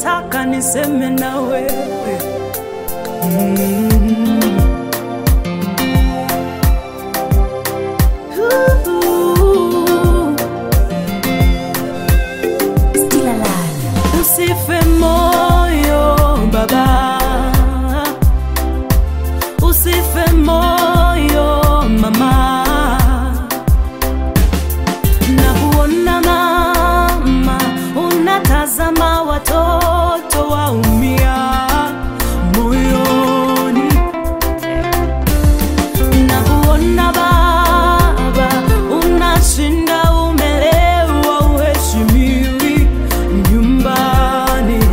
nataka niseme na wewe. Still alive. Usife moyo baba, usife moyo mama. Nakuona mama, unatazama watoto waumia moyoni. Nakuona baba, unashinda umelewa, uheshimiwi nyumbani.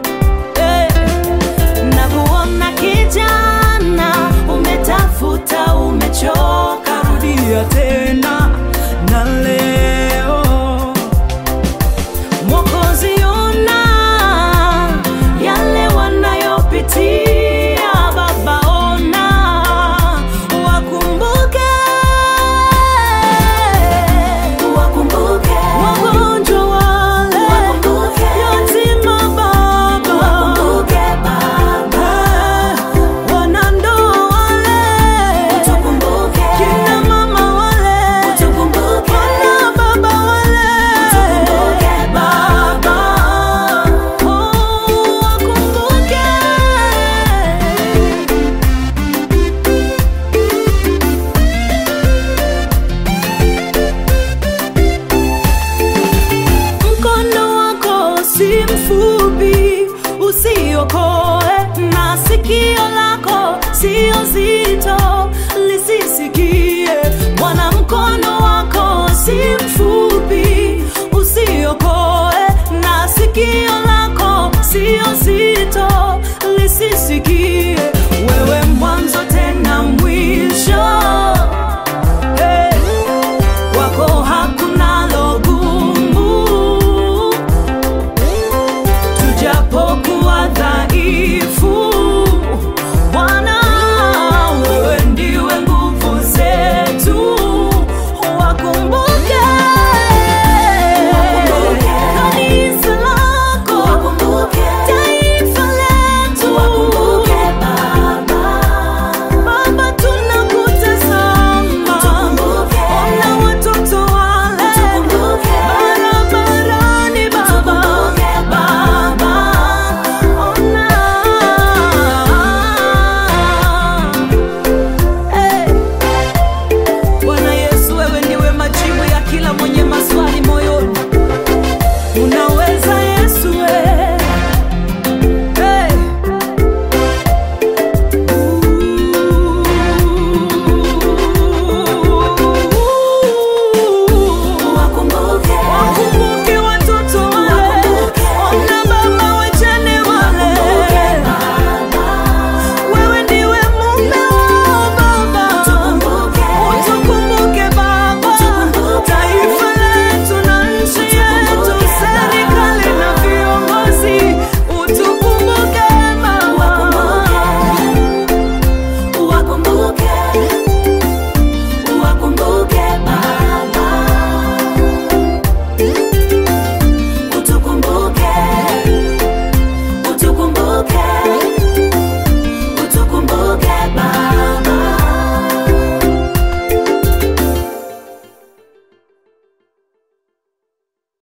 Nakuona kijana, umetafuta, umechoka, rudia tena na leo. Mwokozi ona yale wanayopitia, baba ona, wakumbuke, wakumbuke wagonjwa wale, wakumbuke yatima baba, wakumbuke baba, wanandoa wale, utukumbuke, kina mama wale, utukumbuke, wana baba wale, utukumbuke baba, wakumbuke. Mkono wako si mfupi usiokoe, na sikio lako sio zito lisisikie. Bwana, mkono wako si mfupi usiokoe, na sikio lako sio zito lisisikie. Wewe mwanzo tena mwisho, wako hakuna logumu. Tujapokuwa dhaifu, Bwana wewe ndiwe nguvu zetu. Wakumbuke kanisa lako, taifa letu. Baba, tunakutazama, ona watoto wale barabarani baba, baba ona. Bwana Yesu, wewe ndiwe majibu ya kila mwenye maswali moyoni. Unaweza Yesu wewe. Wakumbuke watoto wale, ona baba wajane wale. Wewe ndiwe mume wao baba, utukumbuke baba, taifa letu na nchi yetu, serikali na viongozi, utukumbuke baba, wakumbuke, wakumbuke.